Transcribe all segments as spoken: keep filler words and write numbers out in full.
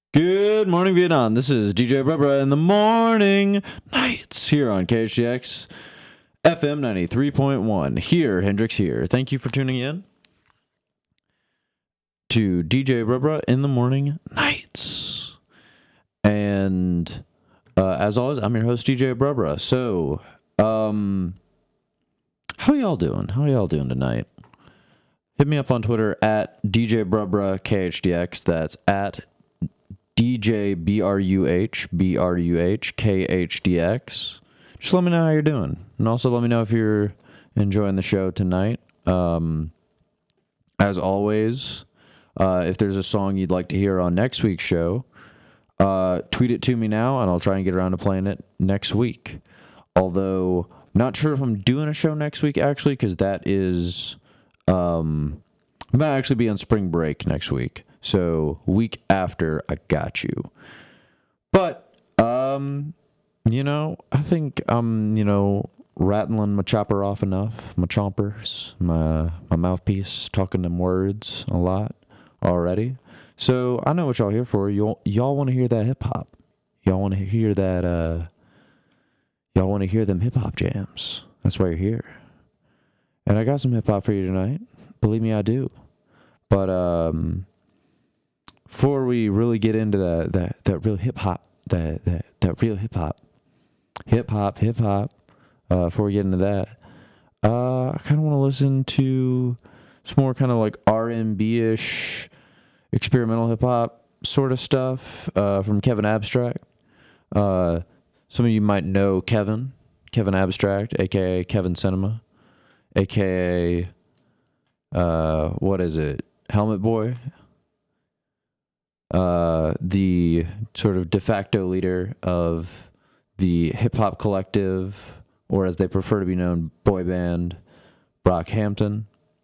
Good morning, Vietnam. This is D J Barbara in the morning nights here on K H D X F M ninety-three point one. Here, Hendrix here. Thank you for tuning in to D J Barbara in the morning nights. And uh, as always, I'm your host, D J Barbara. So, um, how y'all doing? How y'all doing tonight? Hit me up on Twitter at D J Barbara K H D X. That's at D J B R U H B R U H K H D X. Just let me know how you're doing. And also let me know if you're enjoying the show tonight. Um, as always, uh, if there's a song you'd like to hear on next week's show, uh, tweet it to me now and I'll try and get around to playing it next week. Although, not sure if I'm doing a show next week actually, because that is, um, I might actually be on spring break next week. So, week after, I got you. But, um, you know, I think I'm, you know, rattling my chopper off enough. My chompers, my my mouthpiece, talking them words a lot already. So, I know what y'all here for. Y'all, y'all want to hear that hip-hop. Y'all want to hear that, uh, y'all want to hear them hip-hop jams. That's why you're here. And I got some hip-hop for you tonight. Believe me, I do. But, um... before we really get into that that, that real hip hop, that, that that real hip hop, hip hop, hip hop, uh, before we get into that, uh, I kind of want to listen to some more kind of like R and B ish, experimental hip hop sort of stuff uh, from Kevin Abstract. Uh, some of you might know Kevin, Kevin Abstract, aka Kevin Cinema, aka uh, what is it, Helmet Boy. Uh, the sort of de facto leader of the hip-hop collective, or as they prefer to be known, boy band, Brockhampton.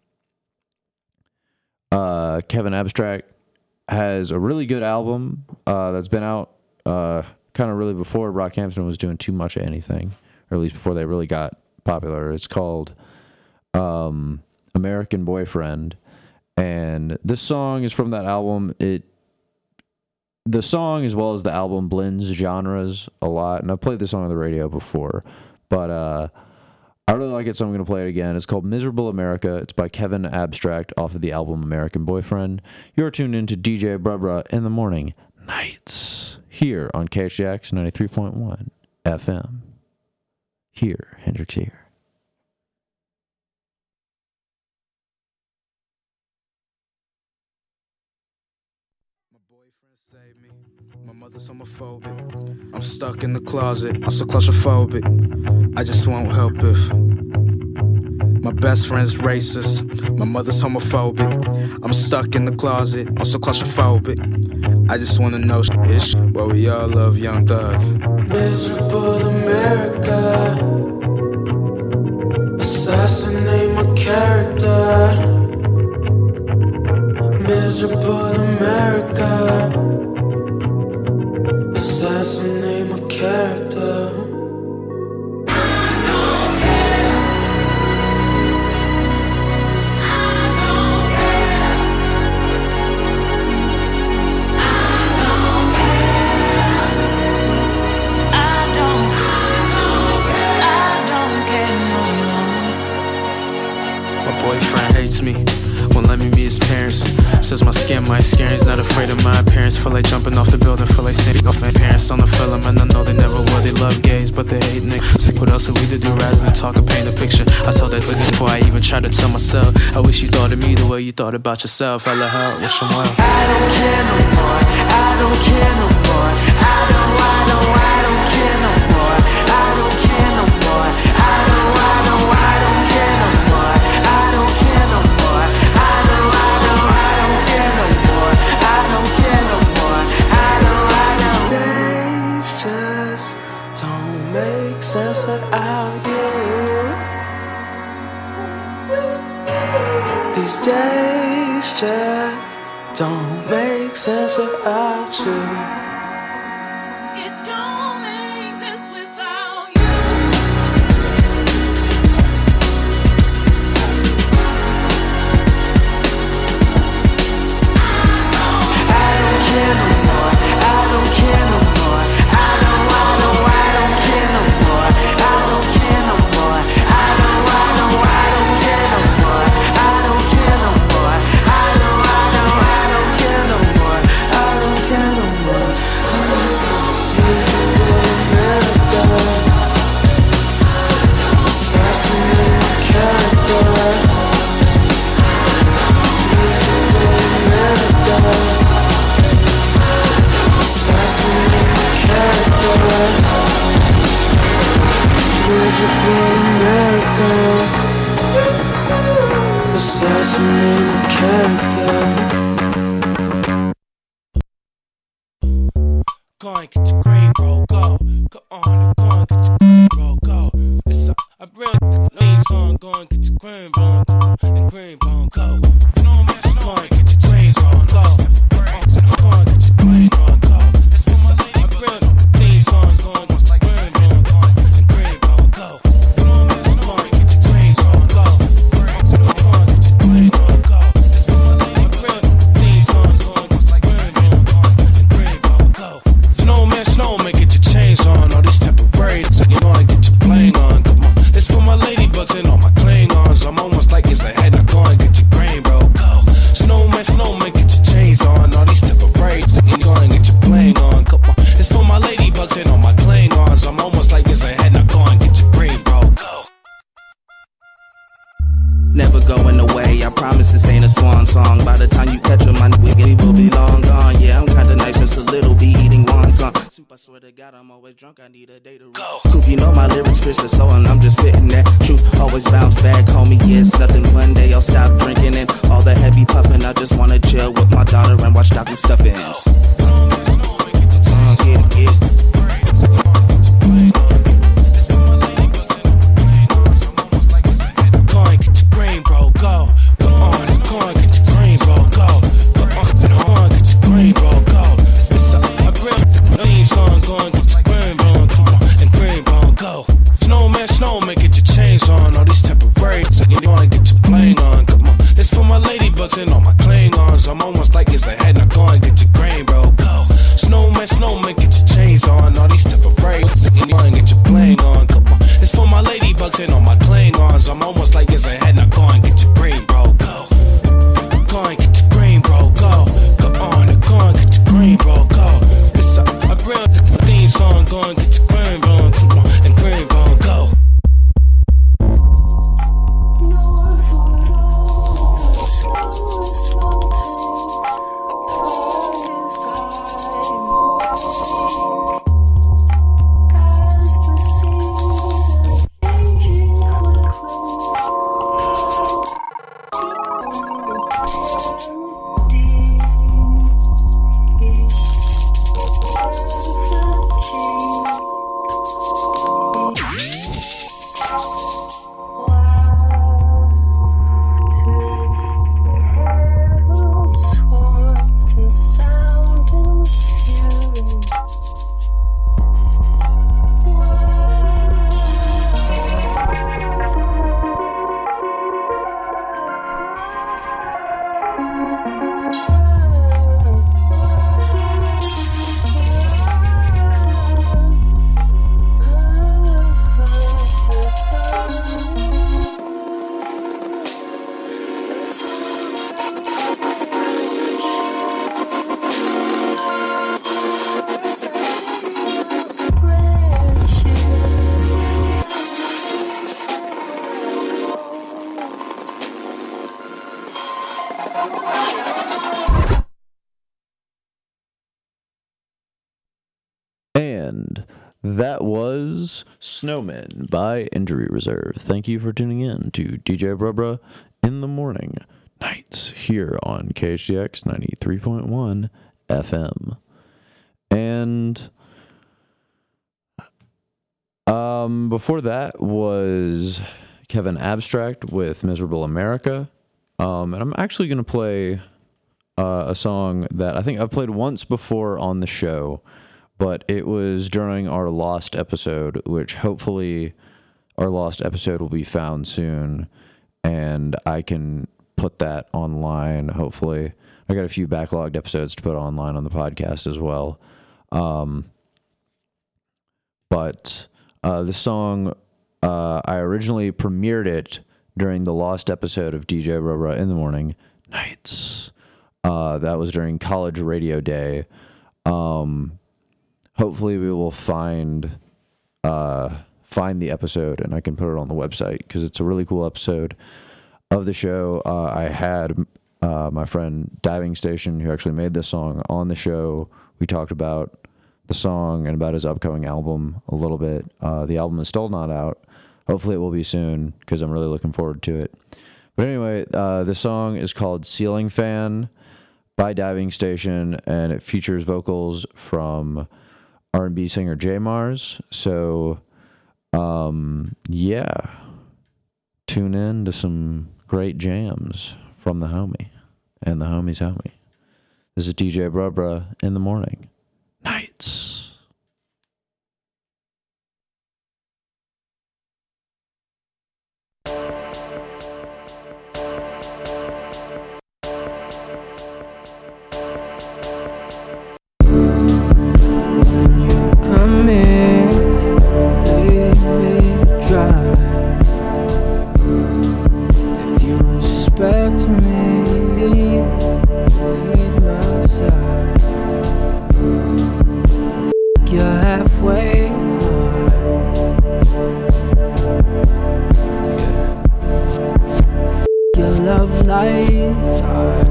Uh, Kevin Abstract has a really good album uh, that's been out uh, kind of really before Brockhampton was doing too much of anything, or at least before they really got popular. It's called um, American Boyfriend, and this song is from that album. It The song, as well as the album, blends genres a lot, and I've played this song on the radio before, but uh, I really like it, so I'm going to play it again. It's called Miserable America. It's by Kevin Abstract off of the album American Boyfriend. You're tuned into D J Barbara in the morning nights here on K H D X ninety-three point one F M. Here, Hendrix here. Save me. My mother's homophobic. I'm stuck in the closet. I'm so claustrophobic. I just won't help if my best friend's racist. My mother's homophobic. I'm stuck in the closet. I'm so claustrophobic. I just wanna know ish. Well, we all love Young Thug. Miserable America, assassinate my character. Miserable America, assassinate my character. I don't care. I don't care. I don't care. I don't. I don't care no more. My boyfriend hates me. Won't let me meet his parents. Says my skin might scare. He's not afraid of my appearance. Feel like jumping off the building. Feel like sitting off my parents on the film. And I know they never will. They love gays, but they hate niggas. So what else are we to do rather than talk and paint a picture? I told that nigga before I even tried to tell myself. I wish you thought of me the way you thought about yourself. Hella hell, wish him well. I don't care no more. I don't care no more. I don't, I don't, I don't care no more. I don't care no more. I don't, I don't, I don't care no more. I don't care no more. I don't, I don't, I don't care no more. I don't care no more. I don't, I don't. These days just don't make sense without you. These days just don't make sense without you. It don't make sense without you. I don't care no more. miserable America. Assassinate my character. Go and get your green, bro, go. Go on, go and get your green, bro, go. It's a, I bring the name song, go and get your green, bro, and green, bro, go. Go and get your green, bro, go. Go and get your green, bro, go. It's a, I bring the theme song, go and get your green, bro, and green, bro, go. Go and get your green, bro, go. Go and get your green, bro, go. It's a, I bring the theme song, go and get your green, bro, and green, bro, go. Snowman, snowman, get your chains on. All these temporary, you know I get your playing on. Come on, it's for my ladybugs and all my Klingons. I'm almost like it's ahead. Now go and get your grain, bro. Go. Snowman, snowman, get your chains on. All these temporary, you know I get your playing on. Come on, it's for my ladybugs and all my Klingons. I'm almost like it's ahead. Now go and get your grain, bro. Go. Never going away, I promise this ain't a swan song. By the time you catch him, my nigga will be long gone. Yeah, I'm kinda nice, just a little, be eating wonton. Soup, I swear to God, I'm always drunk, I need a day to go. Coop, you know my lyrics pierce the soul, and I'm just spitting that truth. Always bounce back, homie, yeah, it's nothing. One day I'll stop drinking and all the heavy puffing. I just wanna chill with my daughter and watch Doc and Stuffins. Uh, yeah, yeah. And all my Klingons, I'm almost like it's ahead. Now go and get your grain, bro. Go. Snowman, snowman, get your chains on. All these temporary, and go and get your playing on. Come on, it's for my ladybugs and all my Klingons. I'm almost like it's ahead. Now go and get your grain, bro. Go. Go and get your grain, bro. Go. Go on and go and get your grain, bro. Go. It's a, I bring the theme song. Go and get your grain, bro. Come on and grain, bro. Go. And that was Snowman by Injury Reserve. Thank you for tuning in to D J Brubra in the morning nights here on K H D X ninety-three point one F M. And um, before that was Kevin Abstract with Miserable America. Um, and I'm actually going to play uh, a song that I think I've played once before on the show, but it was during our Lost episode, which hopefully our Lost episode will be found soon, and I can put that online, hopefully. I got a few backlogged episodes to put online on the podcast as well. Um, but uh, the song, uh, I originally premiered it during the Lost episode of D J Robra in the Morning Nights. Uh, that was during College Radio Day. Um, hopefully we will find uh, find the episode and I can put it on the website because it's a really cool episode of the show. Uh, I had uh, my friend Diving Station, who actually made this song, on the show. We talked about the song and about his upcoming album a little bit. Uh, the album is still not out. Hopefully it will be soon because I'm really looking forward to it. But anyway, uh, the song is called Ceiling Fan by Diving Station, and it features vocals from R and B singer J Mars. So, um, yeah, tune in to some great jams from the homie and the homie's homie. This is D J Brubra in the morning. Nights. Come in, baby, try. If you respect me, leave my side. F- you're halfway hard. Yeah. F- your love life hard.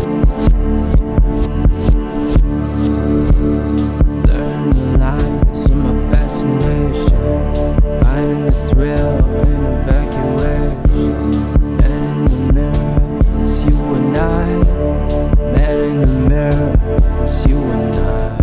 Finding the thrill in evacuation. And in the mirror, it's you and I. Man in the mirror, it's you and I.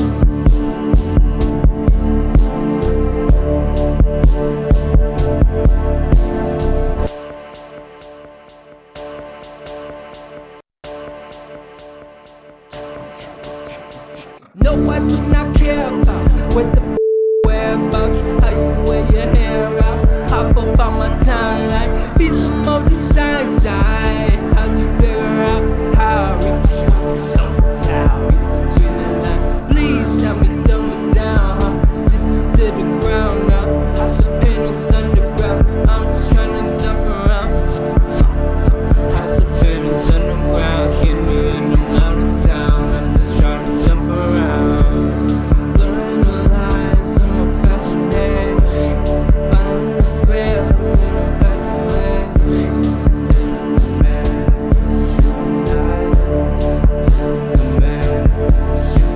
No, I do not care about what the whereabouts, how you wear your hair out. Hop up on my timeline, be some emoji side side. How'd you figure out how I read this one so how read between the lines? Please tell me, tell me down, huh? To, to, to the ground now. House of panels underground. I'm just trying to jump around. House of panels underground, skin me and I'm out of town. I'm just trying to jump around. Blurring the lines of my fascination. Finding the thrill in evacuation. The mask you and I. The mask you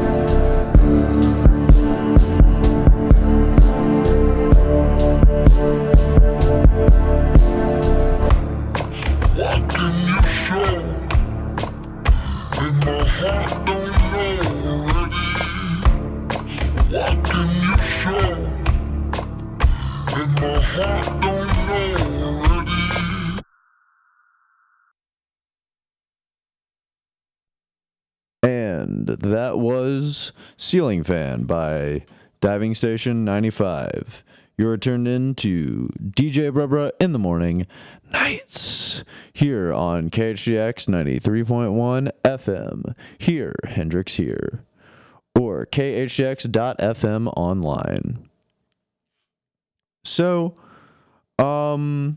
What can you show? And my heart don't know already. What can you show? And my heart don't know already. And that was Ceiling Fan by Diving Station ninety-five. You're tuned in to D J Brubra in the morning nights here on K H D X ninety-three point one F M. Here, Hendrix here. Or K H D X dot F M online. So, um...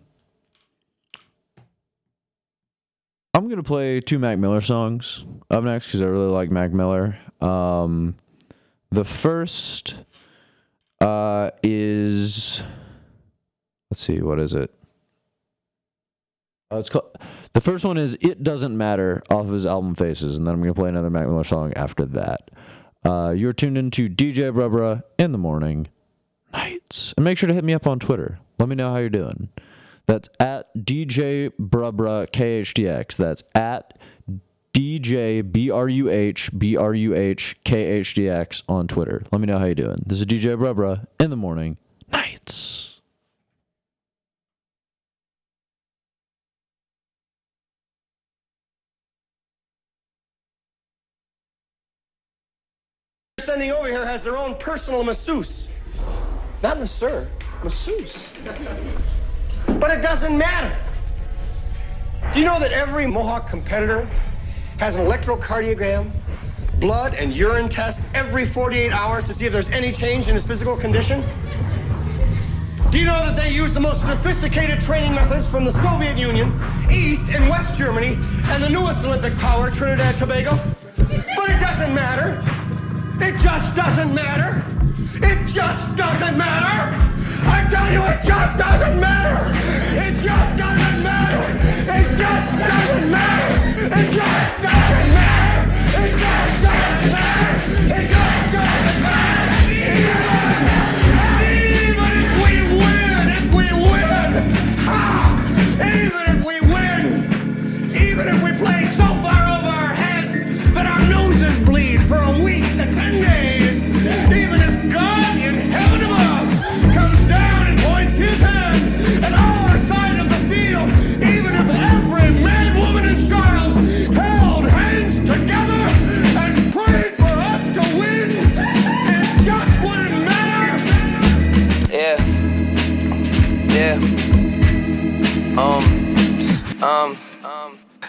I'm going to play two Mac Miller songs up next because I really like Mac Miller. Um, the first uh, is, let's see, what is it? Uh, it's called, the first one is It Doesn't Matter off of his album Faces, and then I'm going to play another Mac Miller song after that. Uh, you're tuned into D J Brubra in the morning nights. And make sure to hit me up on Twitter. Let me know how you're doing. That's at D J Brubra K H D X. That's at D J B R U H B R U H K H D X on Twitter. Let me know how you're doing. This is D J Brubra in the morning nights. Sending over here has their own personal masseuse. Not masseur, masseuse. But it doesn't matter. Do you know that every Mohawk competitor has an electrocardiogram, blood and urine tests every forty-eight hours to see if there's any change in his physical condition? Do you know that they use the most sophisticated training methods from the Soviet Union, East and West Germany, and the newest Olympic power, Trinidad and Tobago? But it doesn't matter. It just doesn't matter. It just doesn't matter. I tell you, it just doesn't matter. It just doesn't matter. It just doesn't matter. It just doesn't matter. It just doesn't matter. It just doesn't matter.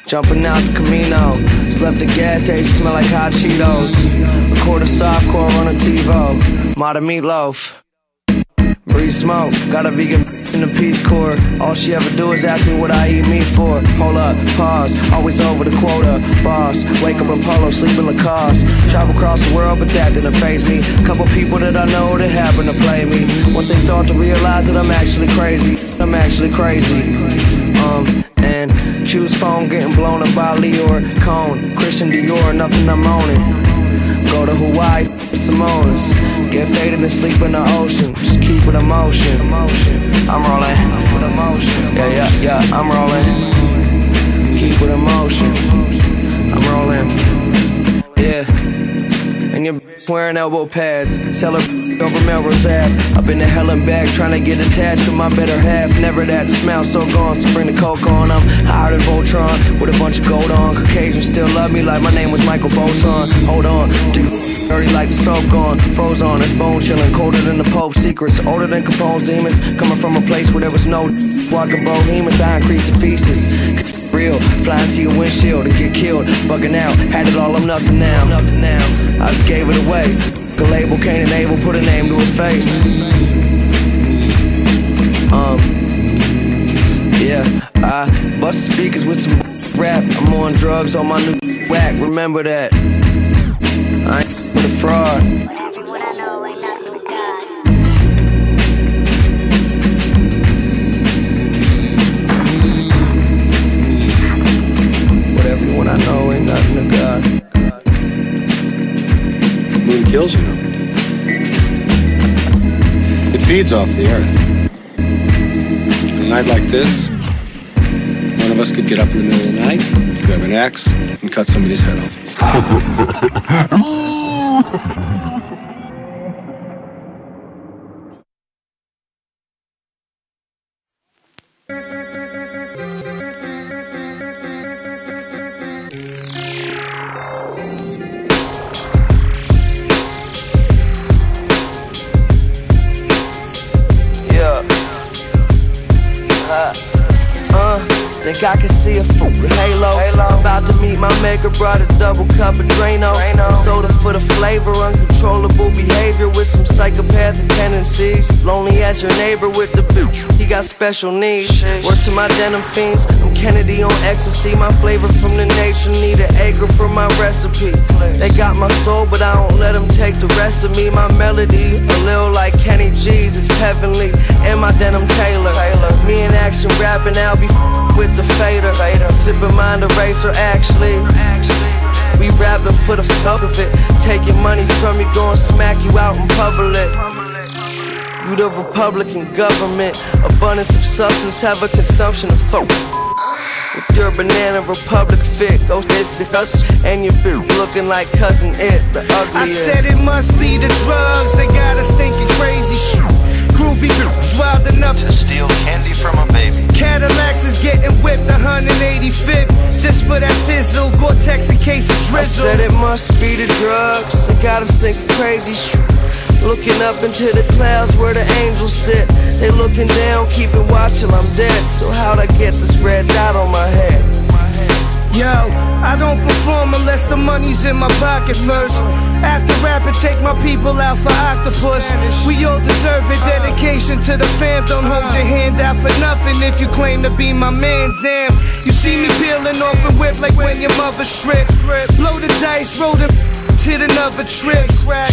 Jumping out the Camino. Slept the gas station, smell like hot Cheetos. Record a softcore on a TiVo. Modern meatloaf. Breathe smoke. Got a vegan in the Peace Corps. All she ever do is ask me what I eat meat for. Hold up, pause. Always over the quota. Boss. Wake up in polo, sleep in Lacoste. Travel across the world, but that didn't faze me. Couple people that I know that happen to play me. Once they start to realize that I'm actually crazy. I'm actually crazy. Um, and Q's phone getting blown up by Lior Cone. Christian Dior, nothing I'm owning. Go to Hawaii, Samoans. Get faded and sleep in the ocean. Just keep it emotion. I'm rolling. Yeah, yeah, yeah, I'm rolling. Keep it emotion. I'm rolling. Yeah. And you're wearing elbow pads. Sell her over Melrose Ave. I've been to hell and back trying to get attached with my better half. Never that smell so gone, so bring the coke on. I'm higher than Voltron with a bunch of gold on. Caucasians still love me like my name was Michael Boson. Hold on, dude, dirty like the soap gone. Froze on, it's bone chilling, colder than the Pope's secrets. Older than Capone's demons, coming from a place where there was no walking bohemian, dying creeps and feces. Real, flying to your windshield to get killed, bugging out, had it all, I'm nothing now. Nothing now. I just gave it away. A label can't enable, put a name to a face. Um, yeah, I bust speakers with some rap. I'm on drugs on my new whack. Remember that. I ain't with a fraud. What everyone I know ain't nothing to God. Moon kills, you know. It feeds off the earth. On a night like this, one of us could get up in the middle of the night, grab an axe, and cut somebody's head off. Think I can see a full halo. halo. About to meet my maker, brought a double cup of Drano. Drano. Soda for the flavor, uncontrollable behavior with some psychopathic tendencies. Lonely as your neighbor with the boot, he got special needs. Sheesh. Word to my denim fiends, I'm Kennedy on ecstasy. My flavor from the nature, need an acre for my recipe. Please. They got my soul, but I don't let them take the rest of me. My melody, a little like Kenny G's, it's heavenly. And my denim Taylor, Taylor. Me in action rapping, I'll be with the fader, fader. Sipping mind eraser, actually. We rapping for the fuck of it. Taking money from you, gon' smack you out in public. You the Republican government. Abundance of substance, have a consumption of folk. With your banana republic fit, go hit the us and your bitch looking like cousin it, the ugliest. I said it must be the drugs, they got us thinking crazy shit. Groovy bitch wild enough to steal candy from a baby. Cadillacs is getting whipped one hundred eighty-fifth just for that sizzle. Gore-Tex in case of drizzle. I said it must be the drugs, they got us thinking crazy shit. Looking up into the clouds where the angels sit. They looking down, keeping watch till I'm dead. So how'd I get this red dot on my head? Yo, I don't perform unless the money's in my pocket first. After rapping, take my people out for octopus. We all deserve it, dedication to the fam. Don't hold your hand out for nothing if you claim to be my man, damn. You see me peeling off and whip like when your mother stripped. Blow the dice, roll them hit another trip.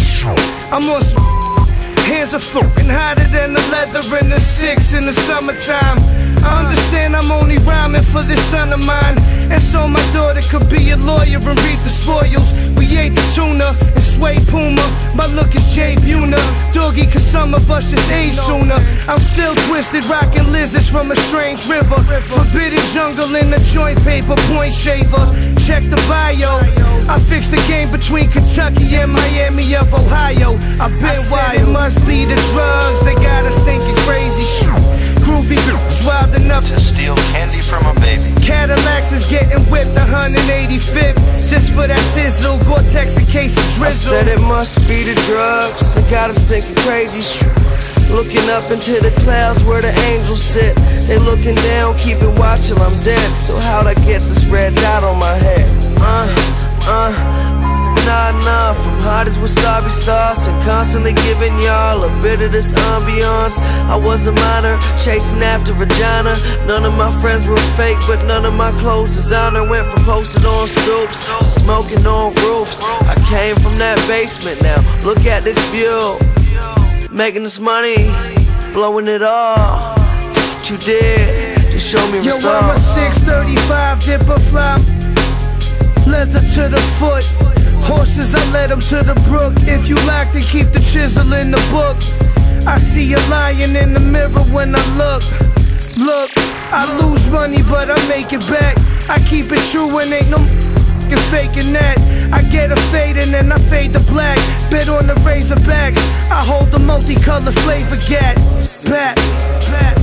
I'm on some hands are fucking hotter than the leather in the six in the summertime. I understand I'm only rhyming for this son of mine, and so my daughter could be a lawyer and reap the spoils. We ate the tuna and sway Puma. My look is Jay Buna. Doggy, cause some of us just age sooner. I'm still twisted, rocking lizards from a strange river. Forbidden jungle in the joint paper, point shaver. Check the bio. I fixed the game between Kentucky and Miami of Ohio. I've been wild. It must be the drugs, they got us thinking crazy shit. Groovy bitch wild enough to steal candy from a baby. Cadillacs is getting whipped one hundred eighty-fifth just for that sizzle. Gore-Tex in case of drizzle. I said it must be the drugs, they got us thinking crazy shit. Looking up into the clouds where the angels sit. They looking down, keeping watch till I'm dead. So how'd I get this red dot on my head? Uh, uh Not enough, I'm hot as wasabi sauce and constantly giving y'all a bit of this ambiance. I was a minor, chasing after vagina. None of my friends were fake, but none of my clothes designer. Went from posted on stoops to smoking on roofs. I came from that basement, now look at this view. Making this money, blowing it all. What you did, just show me results. Yo, I'm a six thirty-five dipper fly, leather to the foot. Horses, I led them to the brook. If you like to keep the chisel in the book. I see a lion in the mirror when I look. Look, I lose money but I make it back. I keep it true and ain't no f***ing faking that. I get a fade and then I fade to black. Bet on the Razorbacks, I hold the multicolored flavor gat. Back, back.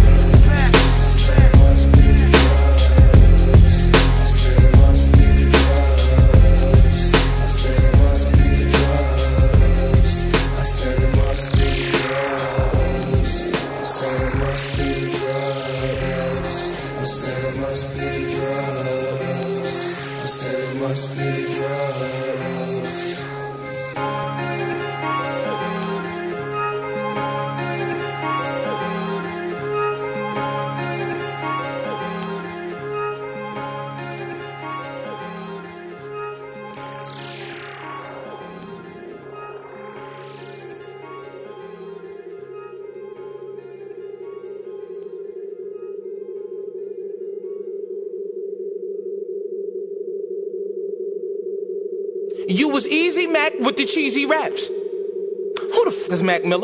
You was Easy Mac with the cheesy raps. Who the f is Mac Miller?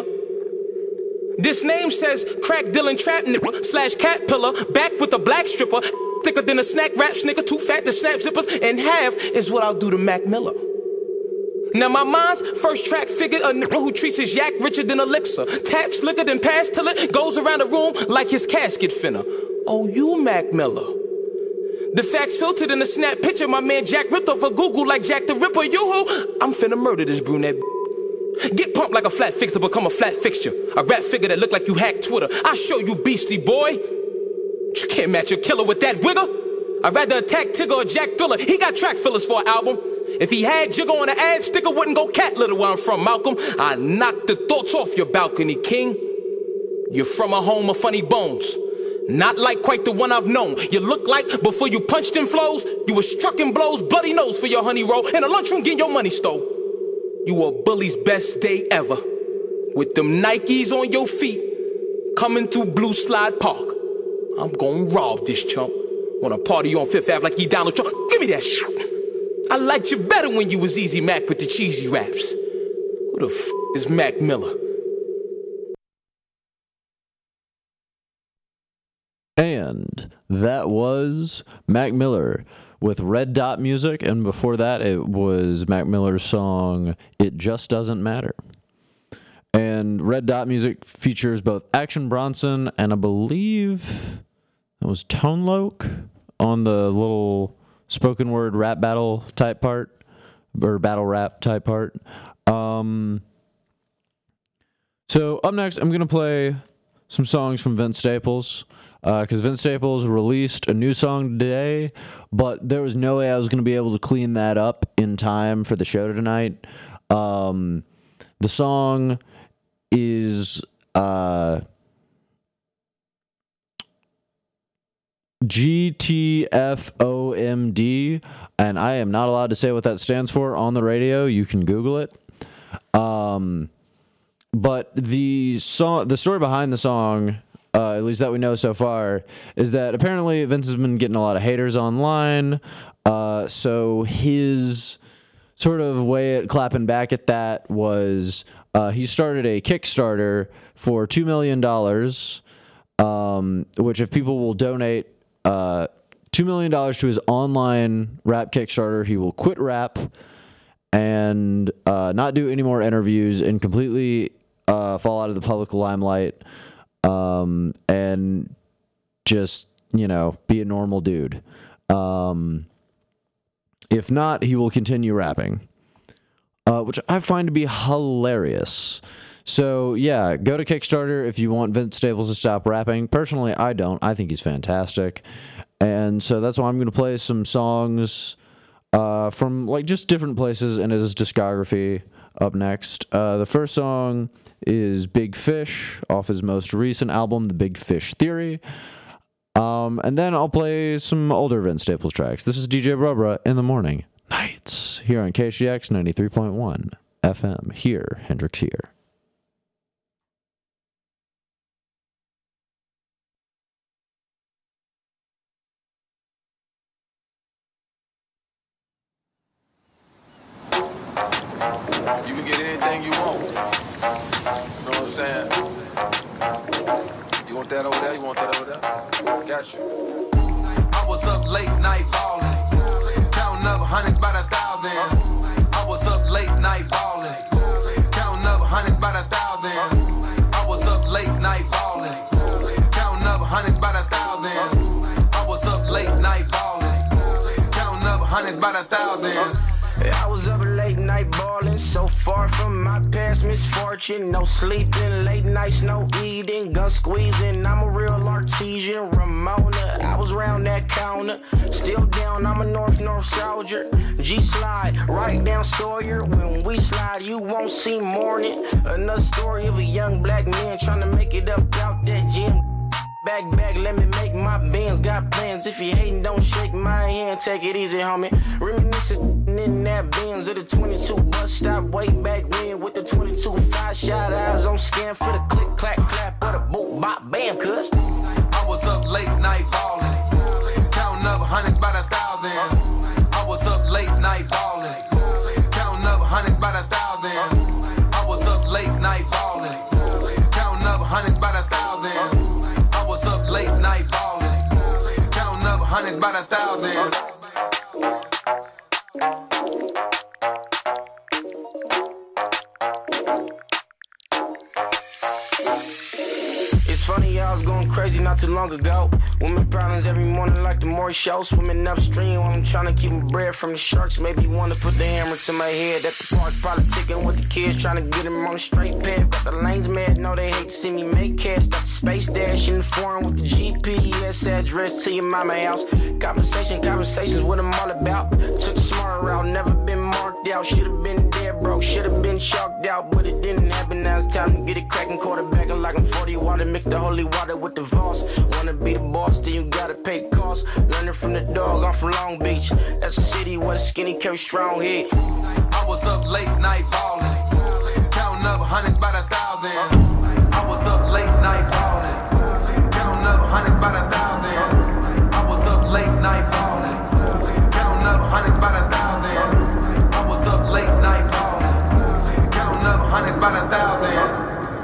This name says crack dealing trap nipper slash cat pillar. Back with a black stripper. Thicker than a snack rap snicker. Too fat to snap zippers. And half is what I'll do to Mac Miller. Now my mind's first track figured a nigga who treats his yak richer than elixir. Taps liquor then pass till it goes around the room like his casket finna. Oh, you Mac Miller. The facts filtered in a snap picture. My man Jack ripped off of Google like Jack the Ripper. You who? I'm finna murder this brunette. Get pumped like a flat fix to become a flat fixture. A rap figure that look like you hacked Twitter. I show you beastie boy. You can't match a killer with that wigger. I'd rather attack Tigger or Jack Thriller. He got track fillers for an album. If he had Jigger on the ad sticker, wouldn't go cat litter where I'm from, Malcolm. I knocked the thoughts off your balcony, king. You're from a home of funny bones. Not like quite the one I've known. You look like before you punched in flows, you were struck in blows, bloody nose for your honey roll, in a lunchroom getting your money stole. You were a bully's best day ever. With them Nikes on your feet, coming through Blue Slide Park. I'm gonna rob this chump. Wanna party on Fifth Avenue like he Donald Trump. Give me that shit. I liked you better when you was Easy Mac with the cheesy raps. Who the f*** is Mac Miller? And that was Mac Miller with Red Dot Music, and before that it was Mac Miller's song It Just Doesn't Matter. And Red Dot Music features both Action Bronson and I believe it was Tone Loc on the little spoken word rap battle type part, or battle rap type part. Um, so up next I'm going to play some songs from Vince Staples. Because uh, Vince Staples released a new song today, but there was no way I was going to be able to clean that up in time for the show tonight. Um, the song is uh, G T F O M D, and I am not allowed to say what that stands for on the radio. You can Google it. Um, but the song, the story behind the song, Uh, at least that we know so far, is that apparently Vince has been getting a lot of haters online. Uh, so his sort of way at clapping back at that was uh, he started a Kickstarter for two million dollars, um, which if people will donate uh, two million dollars to his online rap Kickstarter, he will quit rap and uh, not do any more interviews and completely uh, fall out of the public limelight. Um, and just, you know, be a normal dude. Um, if not, he will continue rapping, uh, which I find to be hilarious. So, yeah, go to Kickstarter if you want Vince Staples to stop rapping. Personally, I don't. I think he's fantastic. And so that's why I'm going to play some songs uh, from, like, just different places in his discography up next. Uh, the first song is Big Fish off his most recent album, The Big Fish Theory. Um, and then I'll play some older Vince Staples tracks. This is D J Brubra in the morning. Nights here on K H D X ninety-three point one F M. Here, Hendrix here. You can get anything you want. You know what I'm saying? You want that over there? You want that over there? Got you. I was up late night ballin', counting up hundreds by the thousand. I was up late night ballin', counting up hundreds by the thousand. I was up late night ballin', counting up hundreds by the thousand. I was up late night ballin', counting up hundreds by the thousand. I was up late night ballin', so far from my past misfortune. No sleeping, late nights, no eating, gun squeezing. I'm a real artesian, Ramona. I was round that counter, still down. I'm a North North soldier. G slide right down Sawyer. When we slide, you won't see morning. Another story of a young black man trying to make it up out that gym. Back, back, let me make my bands. Got plans. If you hating, don't shake my hand. Take it easy, homie. Reminiscing in that Benz of the twenty-two bus stop way back when with the twenty-two five shot eyes on scan for the click, clack, clap, or the boop, bop, bam, cuz. I was up late night ballin', counting up hundreds by the thousand. I was up late night ballin', counting up hundreds by the thousand. I was up late night ballin', counting up hundreds by the thousand. I was up late night ballin', counting up hundreds by the thousand. It's funny, I was going crazy not too long ago. Women problems every morning like the Maury Show. Swimming upstream while I'm trying to keep my bread from the sharks. Maybe want to put the hammer to my head at the park. Politicking with the kids, trying to get them on the straight path. Got the lanes mad, know they hate to see me make cash. Got the space dash in the foreign with the G P S address to your mama house. Conversation, conversations, what I'm all about. Took the smart route, never been marked out. Should've been dead broke, should've been chalked out. But it didn't happen, now it's time to get it cracking. Quarterbacking like I'm forty water, mix the holy water with the Voss. Wanna be the boss, then you gotta pay the cost. Learning from the dog, I'm from Long Beach. That's a city where the skinny carry strong heat. I was up late night ballin', counting up hundreds by the thousand. I was up late night ballin', counting up hundreds by the thousand. I was up late night ballin', counting up hundreds by the thousand. I was up late night ballin', counting up hundreds by the thousand.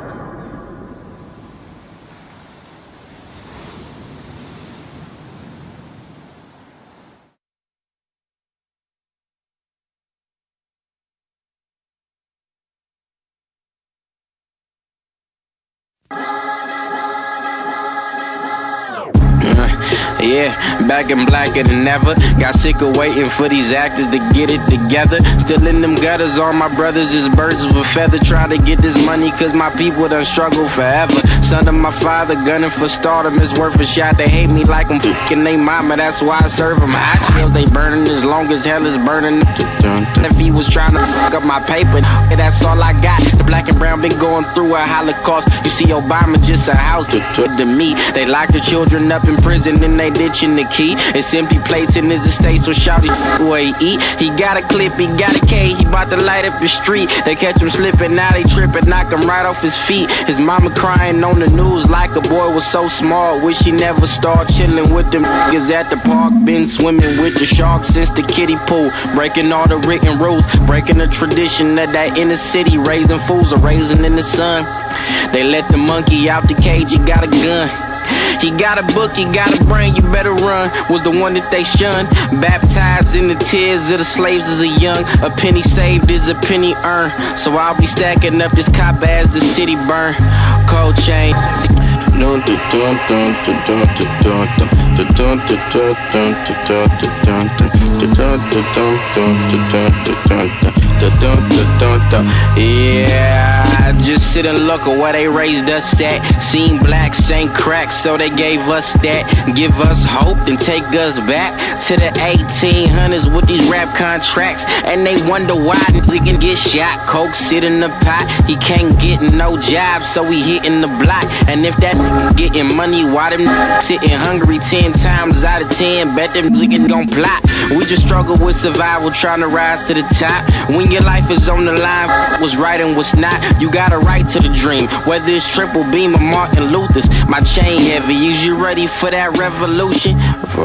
Yeah, back and blacker than ever. Got sick of waiting for these actors to get it together. Still in them gutters, all my brothers is birds of a feather. Trying to get this money cause my people done struggle forever. Son of my father gunning for stardom is worth a shot. They hate me like I'm fucking they mama, that's why I serve them. Hot shells, they burning as long as hell is burning. If he was trying to fuck up my paper, that's all I got. The black and brown been going through a holocaust. You see Obama just a house to, to me. They lock the children up in prison and they ditching the key. It's empty plates in his estate, so shout it where he eat. He got a clip, he got a K, he bout to light up the street. They catch him slipping, now they tripping, knock him right off his feet. His mama crying on the news like a boy was so small. Wish he never started chilling with them niggas at the park. Been swimming with the sharks since the kiddie pool. Breaking all the written rules, breaking the tradition of that inner city. Raising fools or raising in the sun. They let the monkey out the cage, he got a gun. He got a book, he got a brain, you better run. Was the one that they shunned. Baptized in the tears of the slaves as a young. A penny saved is a penny earned. So I'll be stacking up this copper as the city burn. Cold chain. Yeah. I just sit and look at where they raised us at. Seen blacks ain't cracks, so they gave us that. Give us hope and take us back to the eighteen hundreds with these rap contracts. And they wonder why niggas can get shot. Coke sit in the pot, he can't get no job, so he hitting the block. And if that nigga getting money, why them niggas sitting hungry ten times out of ten? Bet them niggas gon' plot. We just struggle with survival, trying to rise to the top. When your life is on the line, what's right and what's not, you got a right to the dream. Whether it's Triple Beam or Martin Luther's, my chain heavy. Is you ready for that revolution?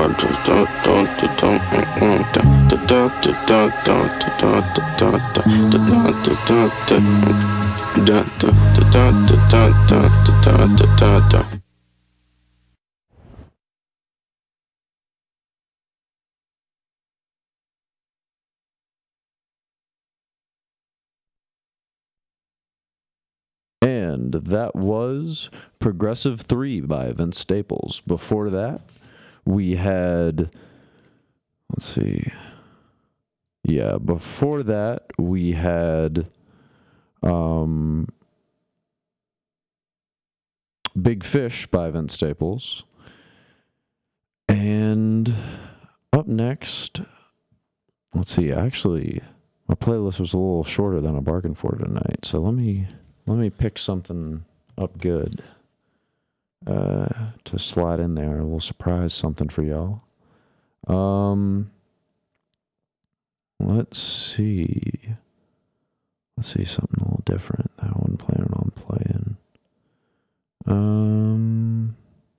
And that was Progressive three by Vince Staples. Before that, we had, let's see, yeah, before that, we had um, Big Fish by Vince Staples. And up next, let's see, actually, my playlist was a little shorter than I bargained for tonight, so let me... Let me pick something up good uh, to slide in there. A little surprise something for y'all. Um, let's see. Let's see something a little different that I wasn't planning on playing. Um,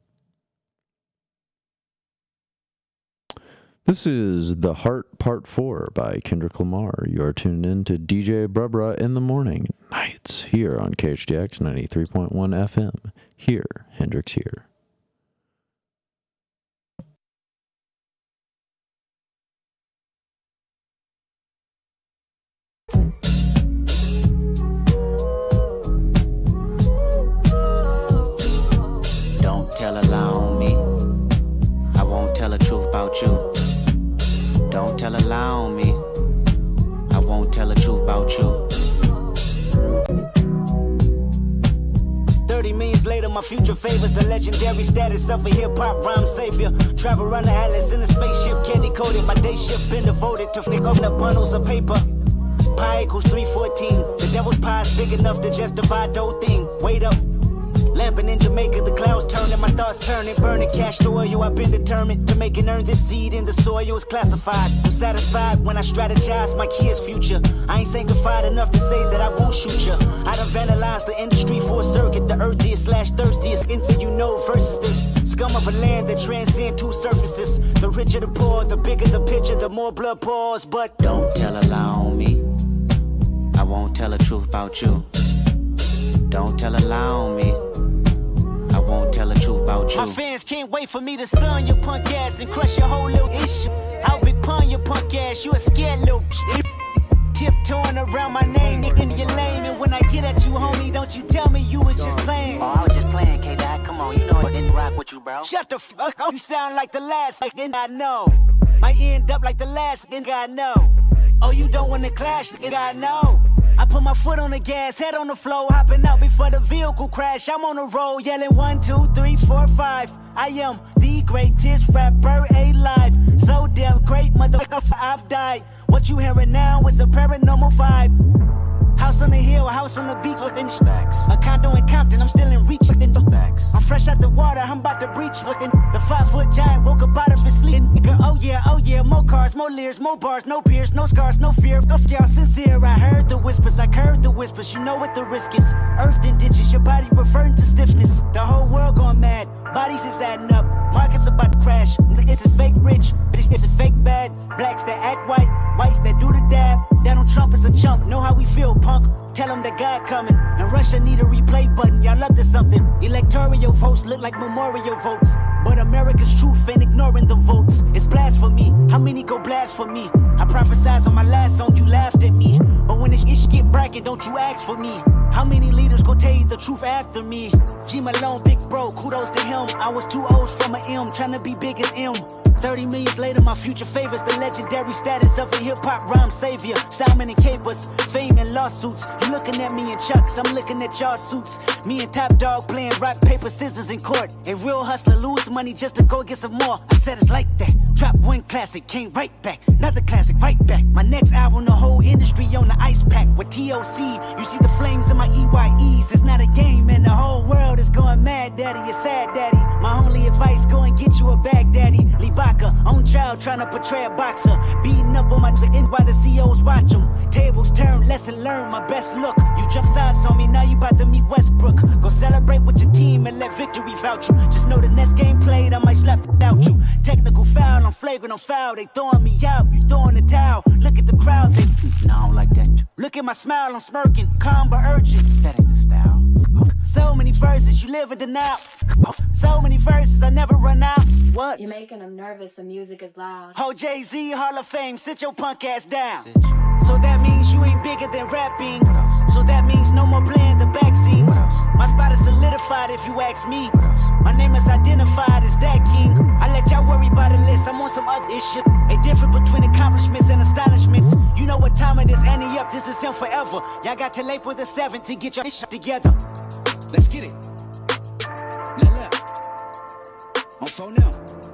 this is The Heart Part four by Kendrick Lamar. You are tuned in to D J Brubra in the morning nights here on K H D X ninety-three point one F M. Here, Hendrix here. Don't tell a lie on me. I won't tell the truth about you. Don't tell a lie on me. I won't tell the truth about you. thirty means later, my future favors the legendary status of a hip-hop rhyme savior. Travel around the atlas in a spaceship, candy-coated. My day shift been devoted to flick open the bundles of paper. Pi equals three fourteen. The devil's pie is big enough to justify dough thing. Wait up. Lamping in Jamaica, the clouds turning, my thoughts turning, burning cash to oil. I've been determined to make and earn this seed in the soil. It's classified. I'm satisfied when I strategize my kids' future. I ain't sanctified enough to say that I won't shoot ya. I done vandalized the industry for a circuit. The earthiest slash thirstiest into you know versus this scum of a land that transcend two surfaces. The richer the poor, the bigger the picture, the more blood pours. But don't tell a lie on me. I won't tell the truth about you. Don't tell a lie on me. I won't tell the truth about you. My fans can't wait for me to sun your punk ass and crush your whole little issue. I'll big pun your punk ass, you a scared little shit. Tiptoeing around my name, nigga, you're lame. And when I get at you, homie, don't you tell me you was just playing. Oh, I was just playing, K-Dot. Come on, you know I didn't rock with you, bro. Shut the fuck up. You sound like the last nigga I know. Might end up like the last nigga I know. Oh, you don't want to clash, nigga I know. I put my foot on the gas, head on the floor, hopping out before the vehicle crash. I'm on the road, yelling one, two, three, four, five. I am the greatest rapper alive. So damn great, motherfucker, I've died. What you hearing now is a paranormal vibe. House on the hill, house on the beach, looking facts. A condo in Compton, I'm still in reach, looking facts. I'm fresh out the water, I'm about to breach, looking. The five foot giant woke up out of his sleep. Nigga, oh yeah, oh yeah, more cars, more leers, more bars, no peers, no scars, no fear. If y'all sincere, I heard the whispers, I curved the whispers. You know what the risk is. Earthed in ditches, your body referring to stiffness. The whole world going mad, bodies is adding up. Markets about to crash. Niggas is fake rich, bitches is fake bad. Blacks that act white, whites that do the dab. Donald Trump is a chump, know how we feel, punk. Tell them that God coming, and Russia need a replay button. Y'all up to something. Electoral votes look like memorial votes, but America's truth ain't ignoring the votes. It's blasphemy. How many go blasphemy? I prophesied on my last song, you laughed at me. But when this ish get bracket, don't you ask for me. How many leaders go tell you the truth after me? G Malone, big bro, kudos to him. I was too old from an M, trying to be big as M. thirty millions later, my future favors the legendary status of a hip-hop rhyme savior. Salmon and capers, fame and lawsuits. You looking at me in chucks, I'm looking at y'all suits. Me and Top Dog playing rock, paper, scissors in court. A real hustler lose money just to go get some more. I said it's like that. Drop one classic, came right back. Another classic, right back. My next album, the whole industry on the ice pack. With T O C, you see the flames in my E Y Es. It's not a game and the whole world is going mad, daddy. You're sad, daddy. My only advice, go and get you a bag, daddy. Lee Baca, on trial, trying to portray a boxer. Beating up on my in while the C Os watch them. Tables turn, lesson learned, my best look. You jump sides on me, now you about to meet Westbrook. Go celebrate with your team and let victory vouch you. Just know the next game played, I might slap it out you. Technical foul, I'm flagrant, I'm foul. They throwing me out, you throwing the towel. Look at the crowd, they, no, I don't like that. Look at my smile, I'm smirking, calm but urgent. That ain't the style. So many verses, you live in denial. So many verses, I never run out. What? You're making them nervous, the music is loud. Oh, Jay-Z, Hall of Fame, sit your punk ass down. So that means you ain't bigger than rapping. So that means no more playing the back scenes. My spot is solidified if you ask me. My name is identified as that king. I let y'all worry about the list, I'm on some other shit. A difference between accomplishments and astonishments. You know what time it is, Annie up, this is him forever. Y'all got till April the seventh to get your shit together. Let's get it. Now left. On phone now.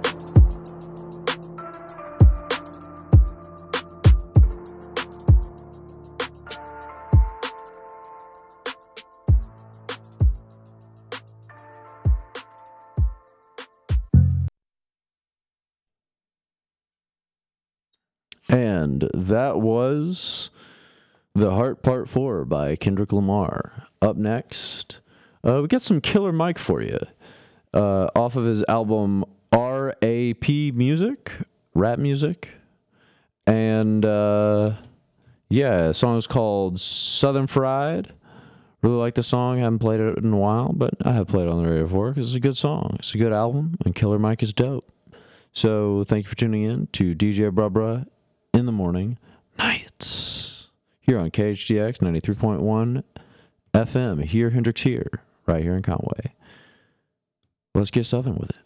And that was The Heart Part four by Kendrick Lamar. Up next, uh, we got some Killer Mike for you. Uh, off of his album R A P Music, Rap Music. And uh, yeah, the song is called Southern Fried. Really like the song. Haven't played it in a while, but I have played it on the radio before because it's a good song. It's a good album, and Killer Mike is dope. So thank you for tuning in to D J Brubra in the morning nights here on K H D X ninety-three point one F M. Here, Hendrix here, right here in Conway. Let's get Southern with it.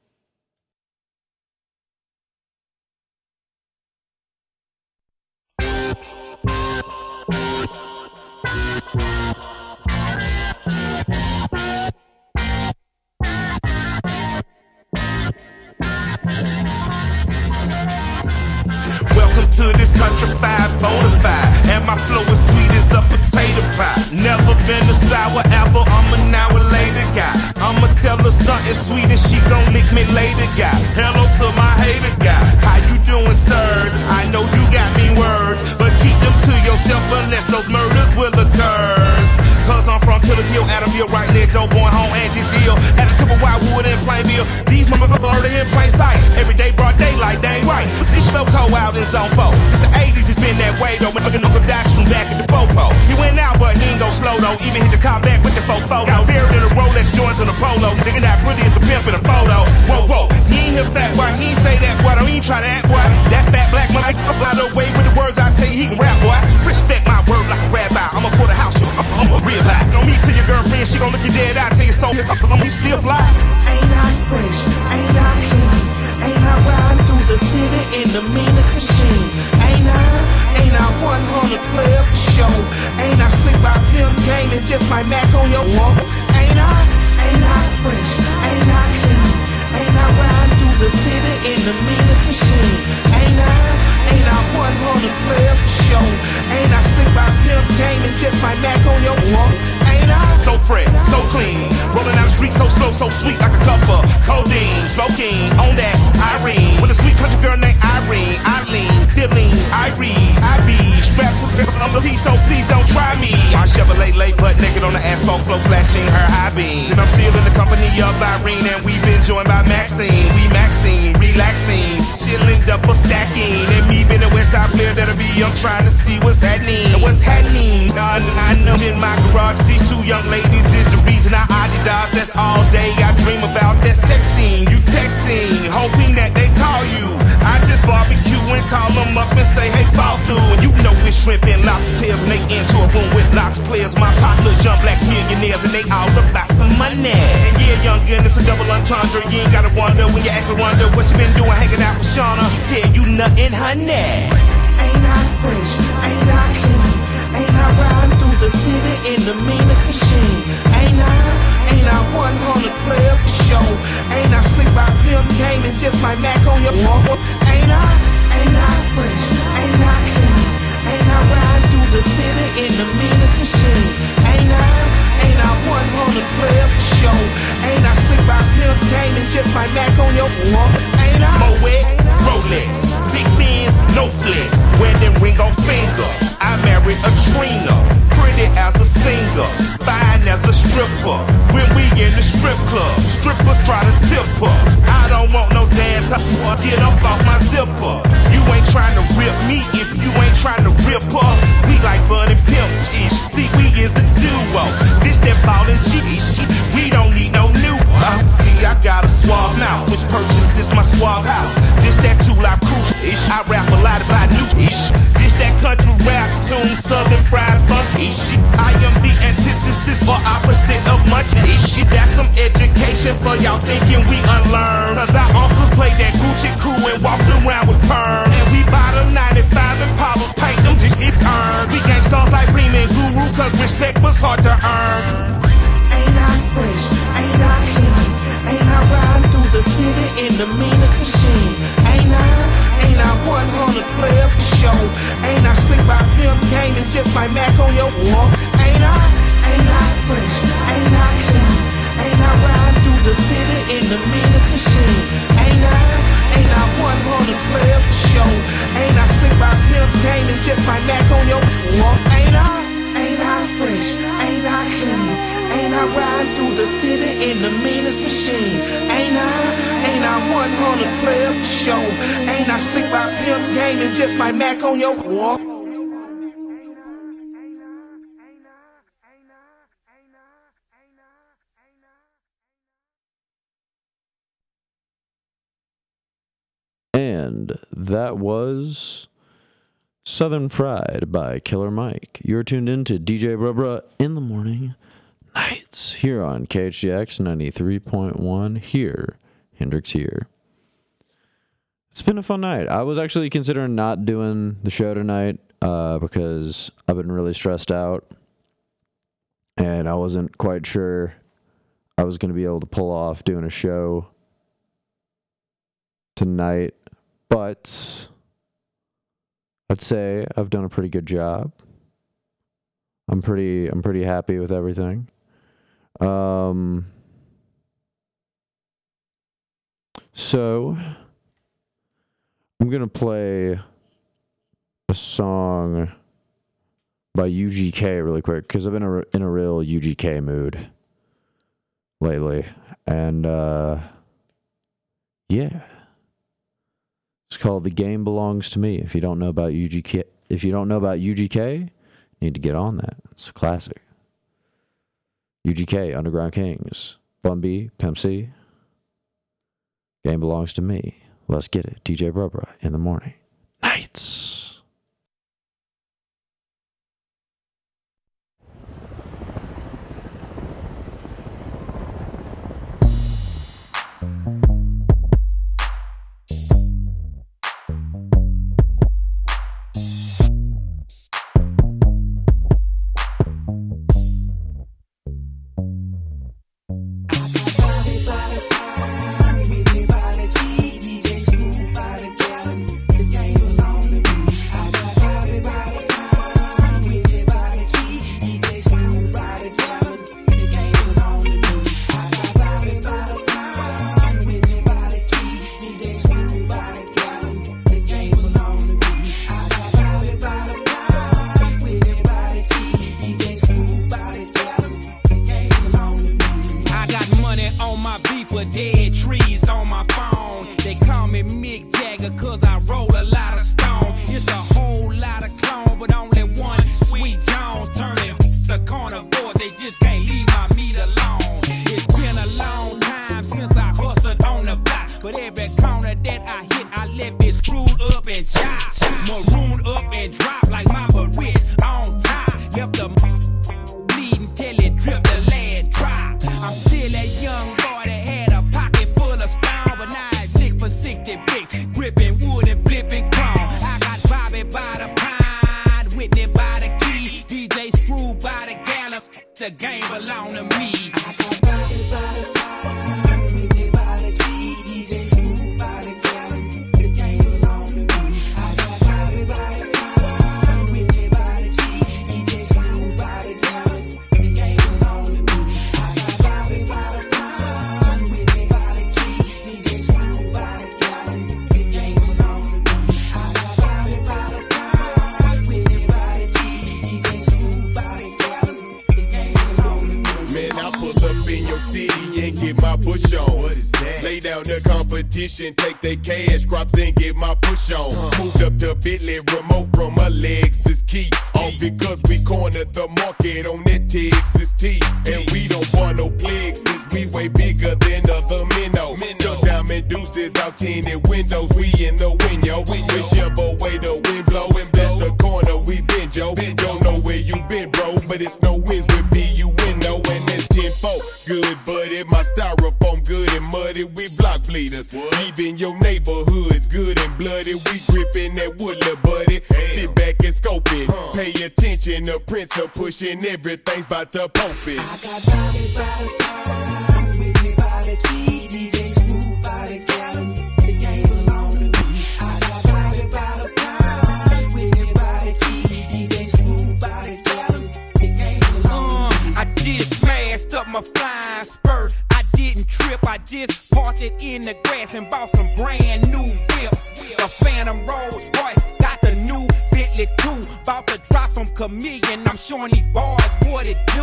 Welcome to this countrified, bonafide, and my flow is sweet as a potato pie. Never been a sour apple, I'm an hour later guy. I'ma tell her something sweet and she gon' lick me later guy. Hello to my hater guy, how you doing, sirs? I know you got me words, but keep them to yourself unless those murders will occur. Cause I'm from Killer Hill, Adamville, right near Joe Boy home, Angie's Hill. At the tip of Wildwood in Plainville. These motherfuckers murder in plain sight. Every day broad daylight, they ain't right. This slow cold out in zone four. Since the eighties, it's been that way though. When looking Uncle Dash from back at the popo. He went out, but he ain't go slow though. Even hit the car back with the faux photo. Got buried in a Rolex joints on a polo. Nigga that pretty as a pimp in a photo. Whoa, whoa. He ain't here fat boy. He ain't say that boy. Don't even try to act boy. That fat black mother fly the way with the words I tell you he can rap boy. Respect my word like a rabbi. I'ma put a house show. I'm a real lie. Don't meet to your girlfriend. She gon' look you dead out. Tell you so. I'm still fly. Ain't I fresh? Ain't I clean? Ain't I riding through the city in the meanest machine? Ain't I? Ain't I one hundred player for show? Ain't I slick by pimp game and just my Mac on your wall? Ain't I? Ain't I fresh? Ain't I clean? Ain't I riding through the city in the meanest machine? Ain't I? Ain't I one hundred player for show? Ain't I slick by pimp game and just my Mac on your wall? Ain't I? So fresh, so clean, rolling down the street so slow, so sweet like a cup of codeine, smoking on that Irene. With a sweet country girl named Irene, Eileen, feeling Irene, I be strapped to the on the piece, so please don't try me. My Chevrolet late butt naked on the asphalt floor, flashing her high beam. And I'm still in the company of Irene, and we've been joined by Maxine. We Maxine, relaxing, chilling, double stacking, and me being a Westside player that'll be. I'm trying to see what's happening, and what's happening. God, I know in my garage. These two young ladies is the reason I Adidas. That's all day I dream about that sex scene. You texting, hoping that they call you. I just barbecue and call them up and say, hey, fall through. And you know it's shrimp and lobster tails, and they into a room with lobster players. My partners, young black millionaires, and they all about some money. And yeah, young gun, it's a double entendre. You ain't gotta wonder when you actually wonder what you been doing hanging out with Shauna. Yeah, you nothing, honey. Ain't I fresh, ain't I clean, ain't I riding through the city in the meanest machine. Ain't I, ain't I one hundred player for show. Ain't I slick by pimp game and just my Mac on your wall. Ain't I, ain't I fresh, ain't I clean, ain't I riding through the city in the meanest machine. Ain't I, ain't I one hundred player for show. Ain't I slick by pimp game and just my Mac on your wall. Ain't I, Moet, Rolex, big Benz, no flex, wedding ring on finger. I married a Trina, pretty as a singer, fine as a stripper. When we in the strip club, strippers try to tip her. I don't want no dance, I get up off my zipper. You ain't trying to rip me if you ain't trying to rip her. We like Bud and Pimp ish. See, we is a duo. This that ballin' G shit. We don't need no new. Uh, see, I got a suave mouth, which purchases my suave house. This that two live cruise ish. I rap a lot about new ish. This that country rap tune, southern fried funky shit. I am the antithesis or opposite of much ish. That's some education for y'all thinking we unlearned. Cause our uncle played that Gucci crew and walked around with perms. And we bought them ninety-five Impalas, paint them just if earned. We gangsters like Reem and Guru, cause respect was hard to earn. ain't I fresh, ain't I clean, ain't I riding through the city in the meanest machine. Ain't I, ain't I one hundred player for show. Ain't I slick by pimp game and just my Mac on your wall. Ain't I, ain't I fresh, ain't I clean, ain't I riding through the city in the meanest machine. Ain't I, ain't I one hundred player for show. Ain't I slick by pimp game and just my Mac on your wall. Ain't I, ain't I fresh, ain't I clean, ain't I riding through the city in the meanest machine. Ain't I, ain't I one hundred player for show. Ain't I slick by pimp game and just my Mac on your wall. And that was Southern Fried by Killer Mike. You're tuned in to D J Brubra in the morning nights here on K H D X ninety-three point one here, Hendrix here. It's been a fun night. I was actually considering not doing the show tonight uh, because I've been really stressed out and I wasn't quite sure I was going to be able to pull off doing a show tonight. But I'd say I've done a pretty good job. I'm pretty I'm pretty happy with everything. Um so I'm going to play a song by U G K really quick cuz I've been a, in a real U G K mood lately and uh yeah. It's called The Game Belongs to Me. If you don't know about U G K, if you don't know about U G K, you need to get on that. It's a classic. U G K, Underground Kings, Bun B, Pimp C. Game Belongs to Me. Let's get it. D J Brubra in the morning. Nights. I'm still Silly young boy that had a pocket full of stone, but now it's lick for sixty bricks, gripping wood and flipping chrome. I got Bobby by the pine, Whitney by the key, D J Screw by the gallon. The game belong to me. I got Bobby by the pine, Whitney by the key, D J Screw by the gallon. The game belong to me. I got Bobby by the pine, Whitney by the key, D J Screw by the gallon. The game belong to me. I got Bobby by the pine, Whitney by the key, D J Screw by the gallon. The game belong to me. I got Bobby by the pine, Whitney by the key, D J Screw by the gallon. The game belong to me. Man, I pull up in your city and get my push on. What is that? Lay down the competition, take their cash crops and get my push on. Moved up to Bentley, remote from a Lexus key. All because we cornered the market on that Texas T. And we don't want no plexus, we way bigger than other minnow. Jump diamond deuces out tinted windows, we in the window. Whichever way the wind blow and bless the corner, we been Joe. Don't know where you been, bro, but it's no wins with B U N O and it's ten four. Good buddy, my styrofoam good and muddy, we block bleeders. Even your neighborhood's good and bloody, we gripping that woodland, buddy. Sit back and scope it, pay attention, the prince are pushing, everything's about to pump it. I got Bobby by the pine, Whitney by the key, D J Screw by the gallon. The game belong to me. I got Bobby by the pine, Whitney by the key, D J Screw by the gallon. The game belong to me. I just smashed up my flying spur. I didn't trip, I just parked it in the grass and bought some brand new whips. A Phantom Rolls Royce, got the new Bentley too. Bought the drop from Chameleon, I'm showing these boys what it do.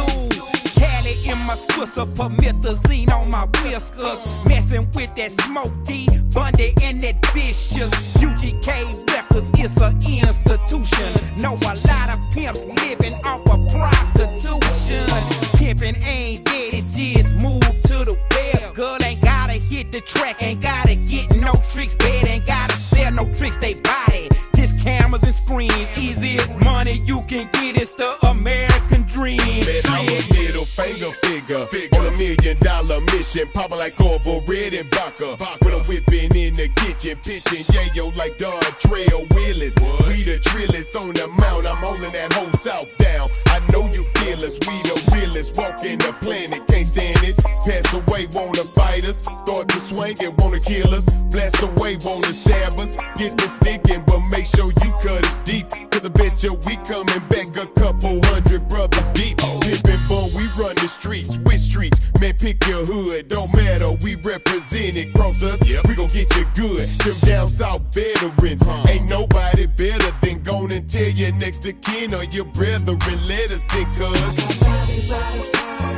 Cali in my Swisser, promethazine on my whiskers. Messing with that Smoke D, Bundy and that Vicious. U G K Records is an institution. Know a lot of pimps living off of prostitution. Pimpin' ain't dead, it just moved to the web. Girl ain't gotta hit the track, ain't gotta get no tricks. Bed ain't gotta sell no tricks, they body. Just cameras and screens, easiest money you can get is the American dream. Man, I'm a middle finger figure, figure on a million dollar mission, popping like Corvo, Red and Baca. When I'm whipping in the kitchen, pitching yayo like Don Trail Willis. We the trillers on the mount, I'm holding that whole South down. I know you feel us, we the realest, walking the planet, can't stand it. Pass away, wanna fight us, start to swing and wanna kill us. Blast away, wanna stab us, get the sticking, but make sure you cut us deep. Cause I bet you we coming back a couple hundred brothers deep. Pippin' fun, we run the streets, which streets? Man, pick your hood, don't matter, we represent it. Cross us, we gon' get you good. Them down south veterans, ain't nobody better than gon' and tell you next to kin or your brethren. Let us in, cuz.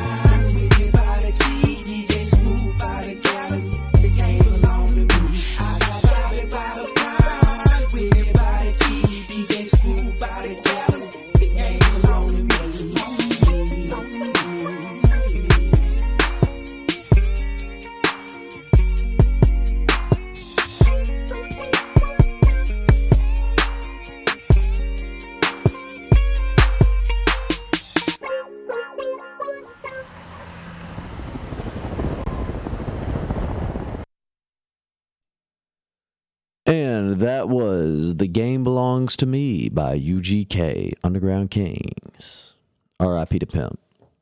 And that was The Game Belongs to Me by U G K, Underground Kings. R I P to Pimp.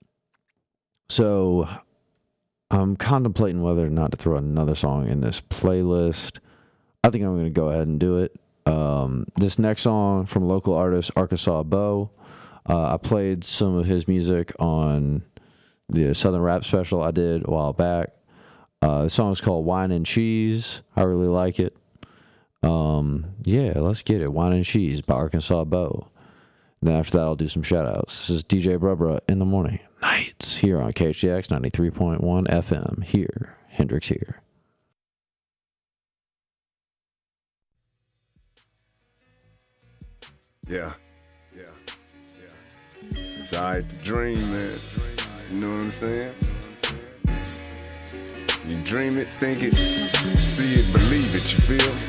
So, I'm contemplating whether or not to throw another song in this playlist. I think I'm going to go ahead and do it. Um, this next song from local artist Arkansas Bo. Uh, I played some of his music on the Southern Rap special I did a while back. Uh, the song is called Wine and Cheese. I really like it. Um, yeah, let's get it. Wine and Cheese by Arkansas Bo. Then after that, I'll do some shout outs. This is D J Brubra in the morning. Nights here on K H D X ninety-three point one F M. Here, Hendrix here. Yeah, yeah, yeah. It's alright to dream, man. You know what I'm saying? You dream it, think it, see it, believe it, you feel me?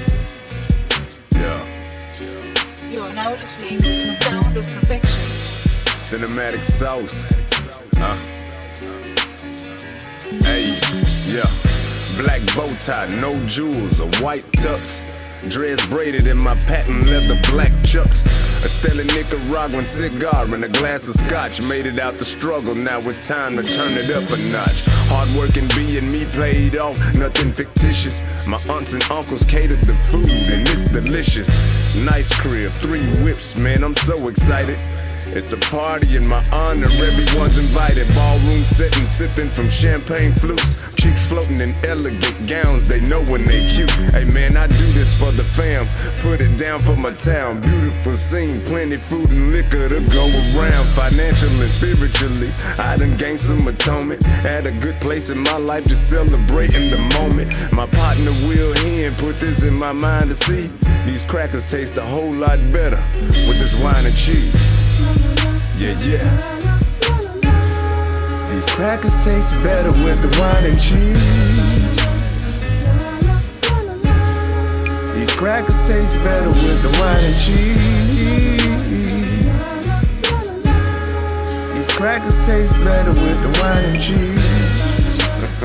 Yeah. You're now listening to the sound of perfection. Cinematic sauce. Huh? Hey, yeah. Black bow tie, no jewels, a white tux. Dreads braided in my patent leather black chucks. A Stella Nicaraguan cigar and a glass of scotch. Made it out the struggle, now it's time to turn it up a notch. Hard working B and me played off, nothing fictitious. My aunts and uncles catered the food and it's delicious. Nice crib, three whips, man, I'm so excited. It's a party in my honor, everyone's invited. Ballroom setting, sipping from champagne flutes. Chicks floating in elegant gowns, they know when they cute. Hey man, I do this for the fam, put it down for my town. Beautiful scene, plenty food and liquor to go around. Financially and spiritually, I done gained some atonement. Had a good place in my life, just celebrating the moment. My partner Will Hen put this in my mind to see. These crackers taste a whole lot better with this wine and cheese. Yeah, yeah. These crackers taste better with the wine and cheese. These crackers taste better with the wine and cheese. These crackers taste better with the wine and cheese.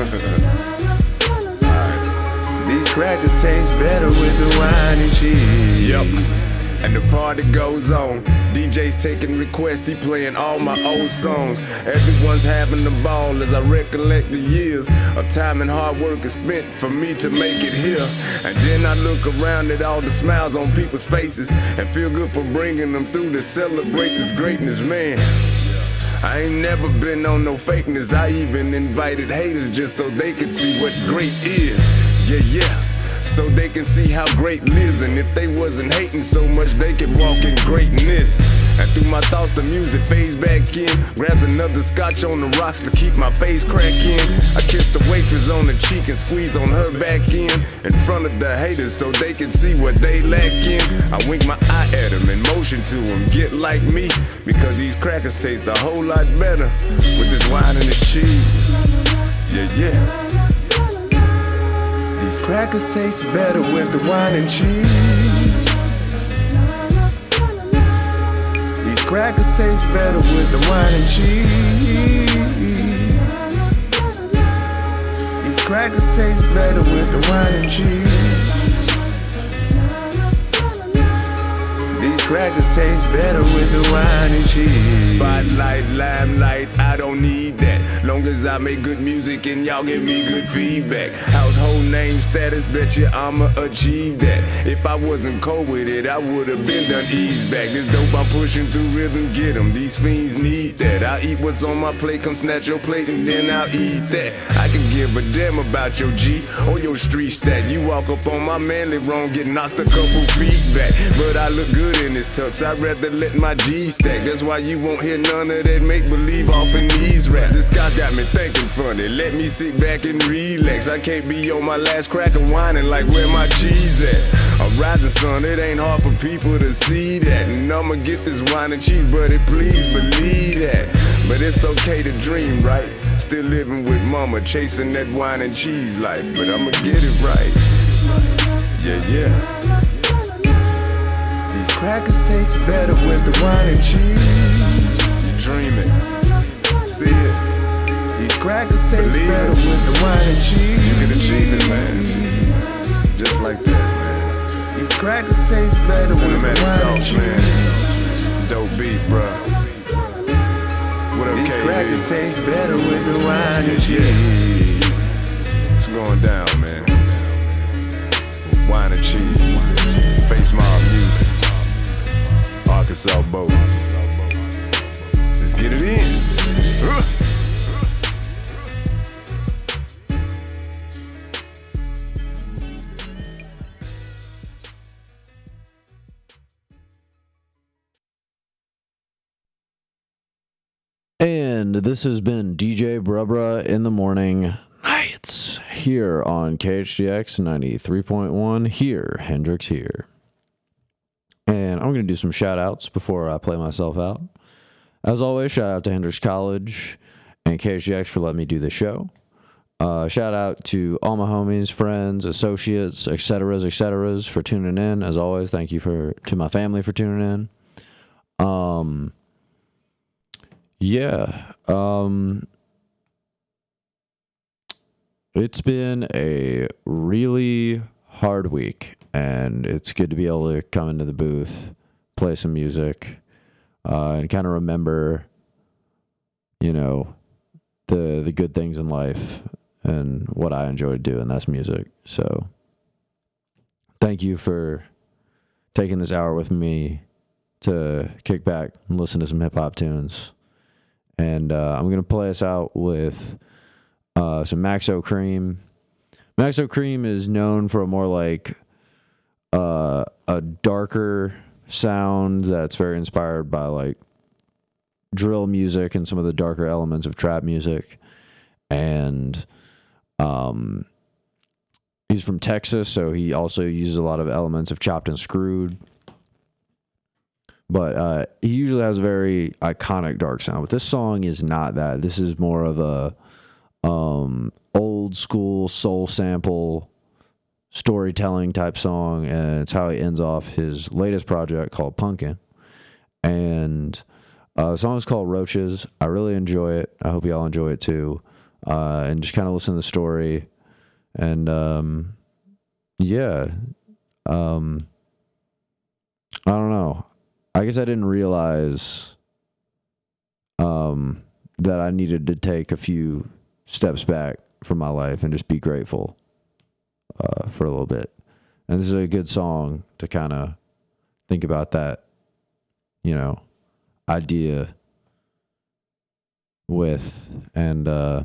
These crackers taste better with the wine and cheese. Yep. And the party goes on. D J's taking requests, he playing all my old songs. Everyone's having a ball as I recollect the years of time and hard work is spent for me to make it here. And then I look around at all the smiles on people's faces and feel good for bringing them through to celebrate this greatness, man. I ain't never been on no fakeness. I even invited haters just so they could see what great is. Yeah, yeah. So they can see how great lives. And if they wasn't hating so much, they could walk in greatness. And through my thoughts, the music fades back in. Grabs another scotch on the rocks to keep my face cracking. I kiss the waitress on the cheek and squeeze on her back end in front of the haters so they can see what they lack in. I wink my eye at them and motion to them, get like me. Because these crackers taste a whole lot better with this wine and this cheese. Yeah, yeah. These crackers taste better with the wine and cheese. These crackers taste better with the wine and cheese. These crackers taste better with the wine and cheese. These crackers taste better with the wine and cheese. Spotlight, limelight, I don't need that. Long as I make good music and y'all give me good feedback. Household name status, bet you I'ma achieve that. If I wasn't cold with it, I would've been done ease back. This dope I'm pushing through rhythm, get 'em. These fiends need that. I'll eat what's on my plate, come snatch your plate and then I'll eat that. I can give a damn about your G or your street stat. You walk up on my manly wrong, get knocked a couple feet back. But I look good in this tux, I'd rather let my G stack. That's why you won't hear none of that make-believe off in these rap. This guy's got me thinking funny, let me sit back and relax. I can't be on my last crack and whining like where my cheese at. A rising sun, it ain't hard for people to see that. And I'ma get this wine and cheese, buddy, please believe that. But it's okay to dream, right? Still living with mama, chasing that wine and cheese life. But I'ma get it right. Yeah, yeah. These crackers taste better with the wine and cheese. Dreaming, see it. These crackers taste Believe better it. With the wine and cheese. You can achieve it, man. Just like that, man. These crackers taste better with the wine and cheese. Man. Dope beat, bruh. What up, These K B? Crackers taste better with the wine and cheese. It's going down, man. Wine and cheese. Face Mob Music. Arkansas Boat. Let's get it in. Uh. And this has been D J Brubra in the morning nights here on K H D X ninety-three point one. Here, Hendrix here. And I'm going to do some shout outs before I play myself out. As always, shout out to Hendrix College and K H D X for letting me do the show. Uh, shout out to all my homies, friends, associates, et cetera, et cetera, for tuning in. As always, thank you for to my family for tuning in. Um, yeah. Um, it's been a really hard week, and it's good to be able to come into the booth, play some music, uh, and kind of remember, you know, the the good things in life and what I enjoy to do, and that's music. So thank you for taking this hour with me to kick back and listen to some hip-hop tunes. And uh, I'm going to play us out with uh, some Maxo Cream. Maxo Cream is known for a more like uh, a darker sound that's very inspired by like drill music and some of the darker elements of trap music. And um, he's from Texas, so he also uses a lot of elements of Chopped and Screwed. But uh, he usually has a very iconic dark sound. But this song is not that. This is more of a um, old school soul sample storytelling type song, and it's how he ends off his latest project called Punkin'. And uh, the song is called Roaches. I really enjoy it. I hope y'all enjoy it too. Uh, and just kind of listen to the story. And um, yeah, um, I don't know. I guess I didn't realize um, that I needed to take a few steps back from my life and just be grateful uh, for a little bit. And this is a good song to kind of think about that, you know, idea with. And uh,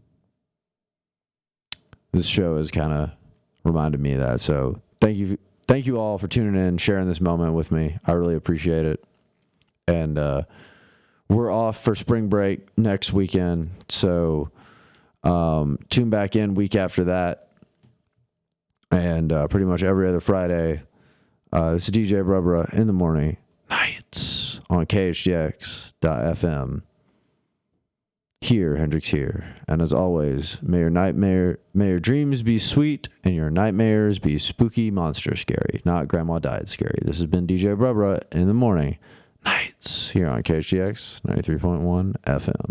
this show has kind of reminded me of that. So thank you. Thank you all for tuning in, sharing this moment with me. I really appreciate it. And uh, we're off for spring break next weekend. So um, tune back in week after that. And uh, pretty much every other Friday. Uh, this is D J Brubbera in the morning nights on K H D X dot F M. Here, Hendrix here. And as always, may your nightmare, may your dreams be sweet and your nightmares be spooky, monster scary, not grandma died scary. This has been D J Brubbera in the morning nights here on K H D X ninety-three point one F M.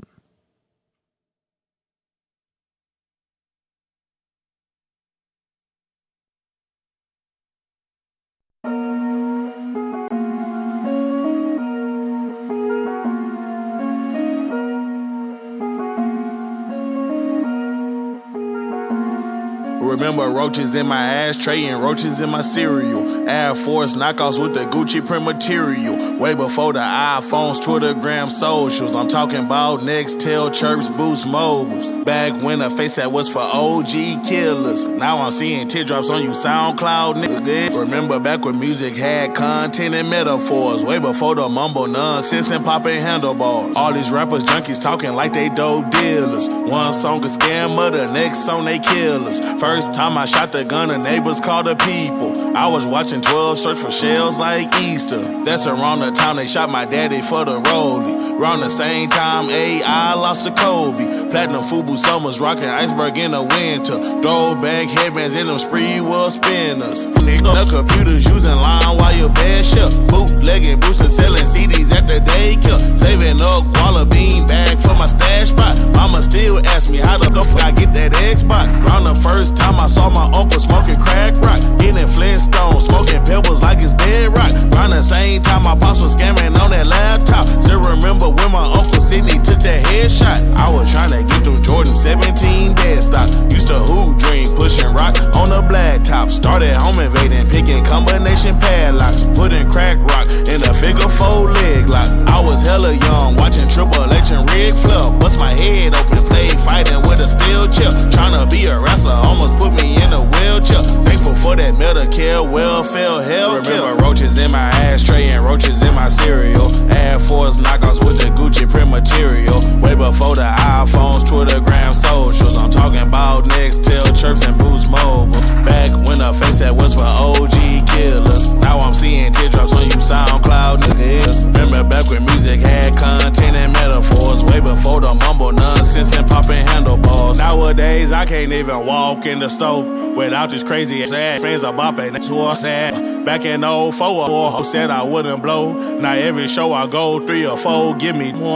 Remember roaches in my ashtray and roaches in my cereal. Air Force knockoffs with the Gucci print material. Way before the iPhones, Twittergram, socials. I'm talking about Nextel, Chirps, Boost, Mobiles. Back when the face that was for O G killers. Now I'm seeing teardrops on you SoundCloud niggas. Remember back when music had content and metaphors. Way before the mumble nonsense and popping handlebars. All these rappers junkies talking like they dope dealers. One song a scammer, the next song they killers. First time I shot the gun, the neighbors called the people. I was watching twelve search for shells like Easter. That's around the time they shot my daddy for the rollie. Around the same time A I lost to Kobe. Platinum Fubu Summers rocking iceberg in the winter. Throwback headbands in them spree wheel spinners. The computers using line while your bed shut. Bootlegging boots and selling C Ds at the daycare. Saving up Koala bean bag for my stash spot. Mama still ask me how the fuck I get that Xbox. Round the first time I saw my uncle smoking crack rock. Getting Flintstone, smoking pebbles like it's bedrock. Round the same time my pops was scamming on that laptop. Still remember when my uncle Sidney took that headshot. I was trying to get them Jordan seventeen dead stock. Used to hoop dream, pushing rock on the black top. Started home invading, picking combination padlocks. Putting crack rock in a figure four leg lock. I was hella young, watching Triple H and Ric Flair. Bust my head open, played fighting with a steel chip. Trying to be a wrestler, almost put me in a wheelchair. Thankful for that Medicare, welfare, hell Remember roaches in my ashtray and roaches in my cereal. Air Force knockoffs with the Gucci print material. Way before the iPhones, Twittergram, socials. I'm talking about Nextel, Chirps, and Boost Mobile. Back when the face that was for O G killers. Now I'm seeing teardrops on you SoundCloud niggas. Remember back when music had content and metaphors. Way before the mumble nonsense and popping handlebars. Nowadays I can't even walk in the store without this crazy ass friends are bopping. That's what I said. Back in oh four, who said I wouldn't blow. Now every show I go, three or four, give me one.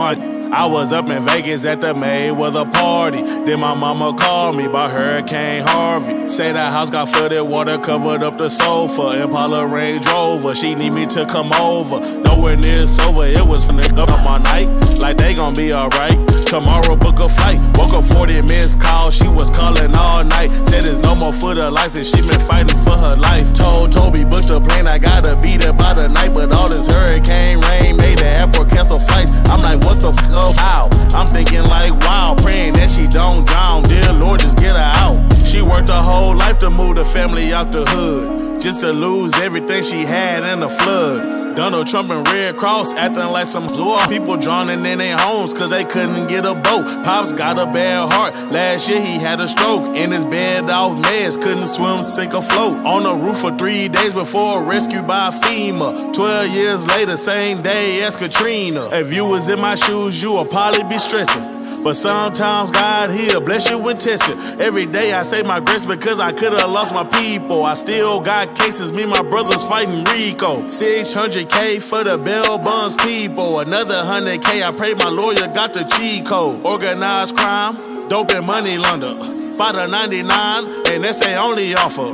I was up in Vegas at the Mayweather party. Then my mama called me about Hurricane Harvey. Say that house got flooded, water covered up the sofa. Impala Range Rover, she need me to come over. Nowhere near sober, it was finna up on my night. Like they gon' be alright. Tomorrow book a flight. Woke up forty missed calls, she was calling all night. Said there's no more foot of lights and she been fighting for her life. Told Toby book the plane, I gotta be there by the night. But all this hurricane rain made the airport cancel flights. I'm like, what the fuck? How? I'm thinking like, wow, praying that she don't drown. Dear Lord, just get her out. She worked her whole life to move the family out the hood, just to lose everything she had in the flood. Donald Trump and Red Cross acting like some zoo. People drowning in their homes cause they couldn't get a boat. Pops got a bad heart. Last year he had a stroke. In his bed off meds, couldn't swim, sink or float. On the roof for three days before rescued by FEMA. Twelve years later, same day as Katrina. If you was in my shoes, you would probably be stressing. But sometimes God, he'll bless you when tested. Every day I say my grace because I could've lost my people. I still got cases, me and my brothers fighting Rico. six hundred K for the bail bonds people. Another one hundred K, I pray my lawyer got the cheat code. Organized crime, dope and money launder. five to ninety-nine, and that's their only offer.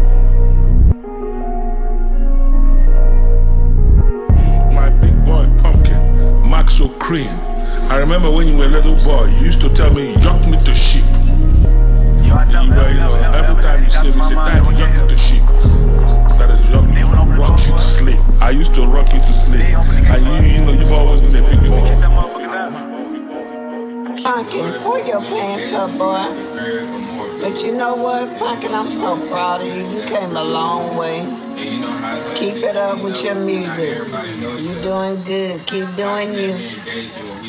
My big boy Pumpkin, Max O'Crane. I remember when you were a little boy, you used to tell me, yuck me to sheep. You were, you know, every time you say me, say, Dad, yuck me to sheep. That is yuck me, rock you to sleep. I used to rock you to sleep. And you, you know, you've always been a big boy. Pumpkin, pull your pants up, boy. But you know what, Pumpkin, I'm so proud of you. You came a long way. Keep it up with your music. You're doing good. Keep doing you.